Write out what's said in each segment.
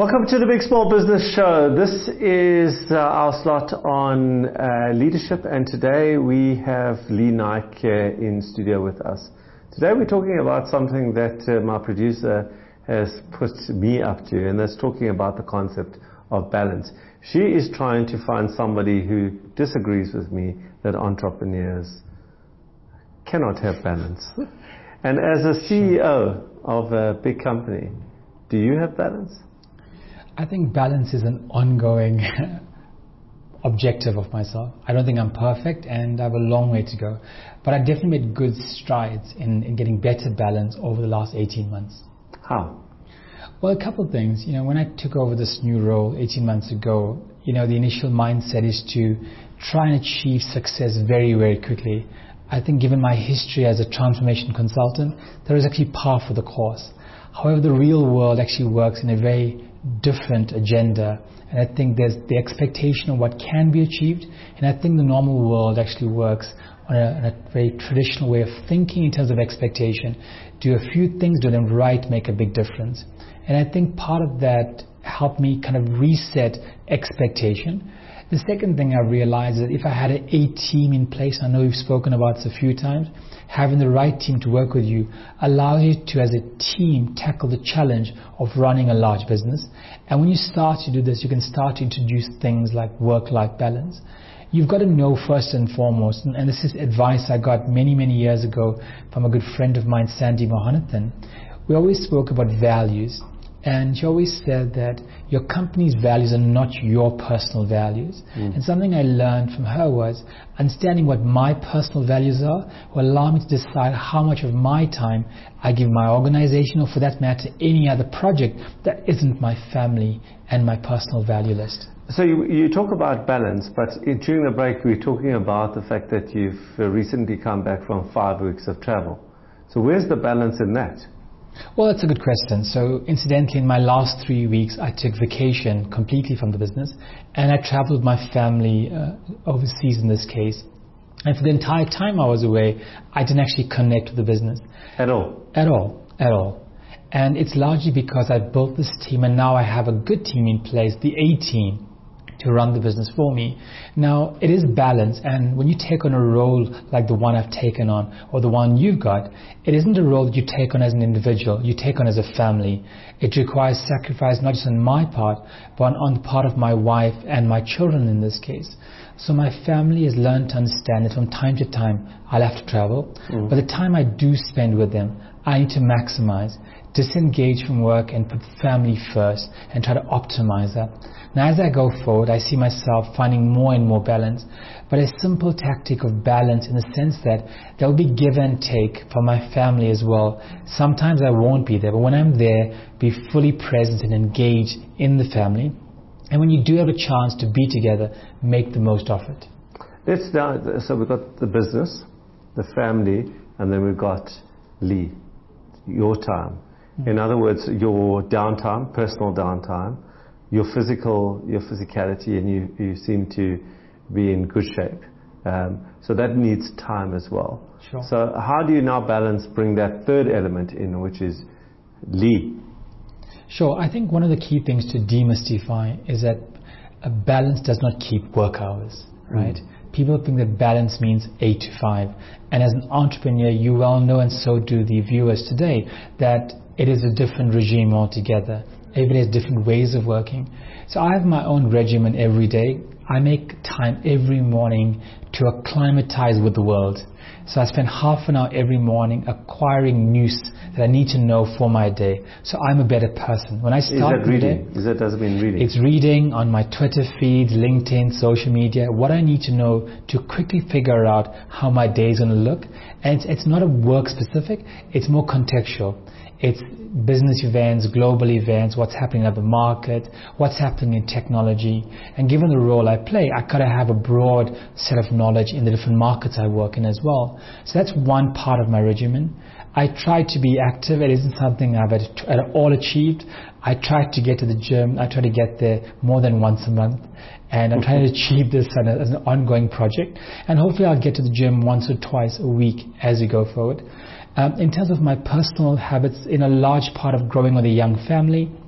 Welcome to the Big Small Business Show. This is our slot on leadership, and today we have Lee Naik in studio with us. Today we're talking about something that my producer has put me up to, and that's talking about the concept of balance. She is trying to find somebody who disagrees with me that entrepreneurs cannot have balance. And as a CEO of a big company, do you have balance? I think balance is an ongoing objective of myself. I don't think I'm perfect and I have a long way to go. But I definitely made good strides in getting better balance over the last 18 months. How? Well, a couple of things. When I took over this new role 18 months ago, the initial mindset is to try and achieve success very, very quickly. I think given my history as a transformation consultant, there is actually par for the course. However, the real world actually works in a very different agenda, and I think there's the expectation of what can be achieved, and I think the normal world actually works on a very traditional way of thinking in terms of expectation. Do a few things, do them right, make a big difference. And I think part of that helped me kind of reset expectation. The second thing I realized is that if I had a team in place, I know we've spoken about this a few times, having the right team to work with you allows you to, as a team, tackle the challenge of running a large business. And when you start to do this, you can start to introduce things like work-life balance. You've got to know first and foremost, and this is advice I got many, many years ago from a good friend of mine, Sandy Mohanathan. We always spoke about values. And she always said that your company's values are not your personal values. And something I learned from her was understanding what my personal values are will allow me to decide how much of my time I give my organization, or for that matter, any other project that isn't my family and my personal value list. So you talk about balance, but during the break we were talking about the fact that you've recently come back from 5 weeks of travel. So where's the balance in that? Well, that's a good question. So incidentally, in my last 3 weeks, I took vacation completely from the business, and I traveled with my family overseas in this case. And for the entire time I was away, I didn't actually connect with the business. At all? At all. And it's largely because I built this team, and now I have a good team in place, the A team, to run the business for me. Now, it is balance, and when you take on a role like the one I've taken on, or the one you've got, it isn't a role that you take on as an individual, you take on as a family. It requires sacrifice not just on my part, but on the part of my wife and my children in this case. So my family has learned to understand that from time to time I'll have to travel, but the time I do spend with them, I need to maximize, disengage from work and put family first and try to optimize that. Now, as I go forward, I see myself finding more and more balance, but a simple tactic of balance in the sense that there will be give and take for my family as well. Sometimes I won't be there, but when I'm there, be fully present and engaged in the family. And when you do have a chance to be together, make the most of it. So we've got the business, the family, and then we've got Lee, your time. In other words, your downtime, personal downtime, your physicality, and you seem to be in good shape. So that needs time as well. Sure. So how do you now bring that third element in, which is Lee? Sure. I think one of the key things to demystify is that a balance does not keep work hours, right? People think that balance means 8 to 5. And as an entrepreneur, you well know, and so do the viewers today, that it is a different regime altogether. Everybody has different ways of working. So I have my own regimen every day. I make time every morning to acclimatize with the world. So I spend half an hour every morning acquiring news that I need to know for my day, so I'm a better person. When I start Is that reading? Does it mean reading? It's reading on my Twitter feed, LinkedIn, social media, what I need to know to quickly figure out how my day is going to look. And it's not a work specific, it's more contextual. It's business events, global events, what's happening at the market, what's happening in technology. And given the role I play, I gotta have a broad set of knowledge in the different markets I work in as well. So that's one part of my regimen. I try to be active. It isn't something I've at all achieved. I try to get to the gym. I try to get there more than once a month. And I'm trying to achieve this as an ongoing project. And hopefully I'll get to the gym once or twice a week as we go forward. In terms of my personal habits, in a large part of growing with a young family,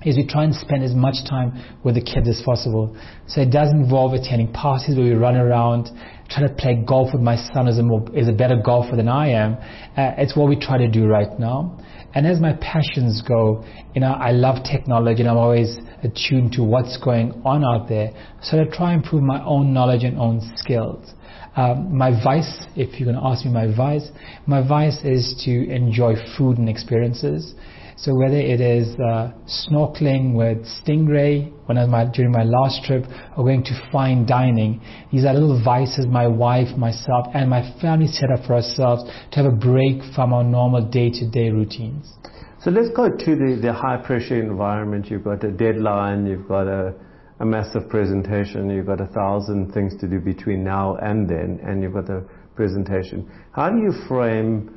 is we try and spend as much time with the kids as possible. So it does involve attending parties where we run around, try to play golf with my son, is a better golfer than I am. It's what we try to do right now. And as my passions go, I love technology and I'm always attuned to what's going on out there. So I try and improve my own knowledge and own skills. My vice, if you're going to ask me my vice is to enjoy food and experiences. So whether it is snorkeling with Stingray during my last trip, or going to fine dining, these are little vices my wife, myself, and my family set up for ourselves to have a break from our normal day-to-day routines. So let's go to the high-pressure environment. You've got a deadline, you've got a massive presentation, you've got 1,000 things to do between now and then, and you've got a presentation. How do you frame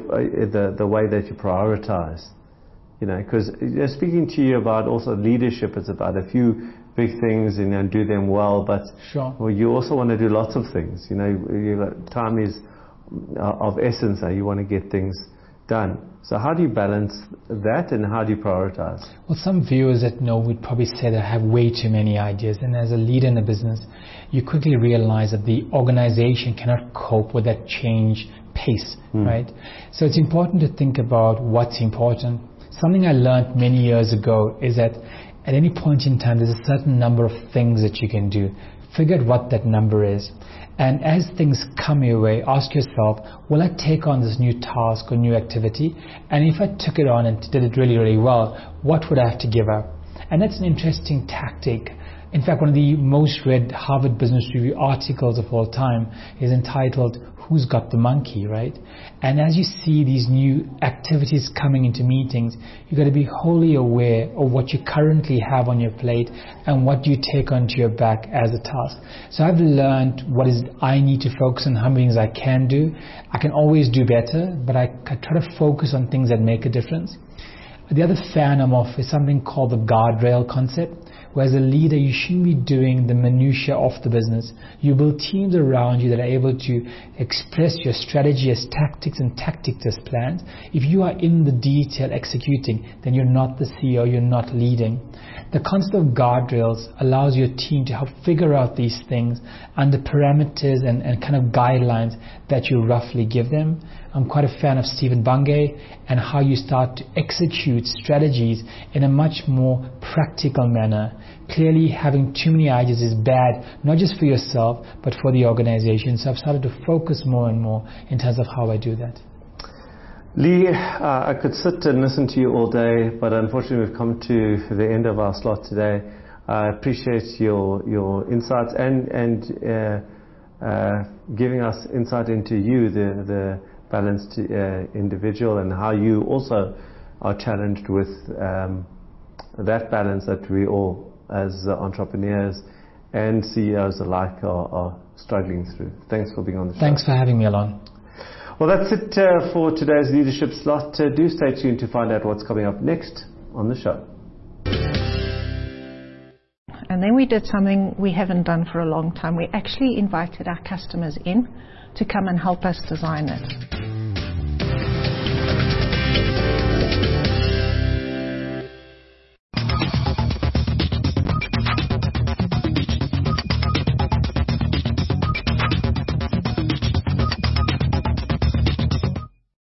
the way that you prioritize? Because speaking to you about also leadership, it's about a few big things and do them well, but sure. Well, you also want to do lots of things. Time is of essence. You want to get things done. So how do you balance that, and how do you prioritize? Well, some viewers that know would probably say that I have way too many ideas, and as a leader in the business, you quickly realize that the organization cannot cope with that change pace, right? So it's important to think about what's important. Something I learned many years ago is that at any point in time, there's a certain number of things that you can do. Figure out what that number is. And as things come your way, ask yourself, will I take on this new task or new activity? And if I took it on and did it really, really well, what would I have to give up? And that's an interesting tactic. In fact, one of the most read Harvard Business Review articles of all time is entitled, Who's Got the Monkey, right? And as you see these new activities coming into meetings, you've got to be wholly aware of what you currently have on your plate and what you take onto your back as a task. So I've learned what is I need to focus on, how many things I can do. I can always do better, but I try to focus on things that make a difference. The other fan I'm of is something called the guardrail concept, where as a leader you shouldn't be doing the minutiae of the business. You build teams around you that are able to express your strategy as tactics and tactics as plans. If you are in the detail executing, then you're not the CEO, you're not leading. The concept of guardrails allows your team to help figure out these things under parameters and kind of guidelines that you roughly give them. I'm quite a fan of Stephen Bungay and how you start to execute strategies in a much more practical manner. Clearly, having too many ideas is bad, not just for yourself, but for the organization. So I've started to focus more and more in terms of how I do that. Lee, I could sit and listen to you all day, but unfortunately we've come to the end of our slot today. I appreciate your insights and giving us insight into you, the balanced individual, and how you also are challenged with that balance that we all as entrepreneurs and CEOs alike are struggling through. Thanks for being on the show. Thanks for having me, Alon. Well, that's it for today's leadership slot. Do stay tuned to find out what's coming up next on the show. And then we did something we haven't done for a long time. We actually invited our customers in to come and help us design it.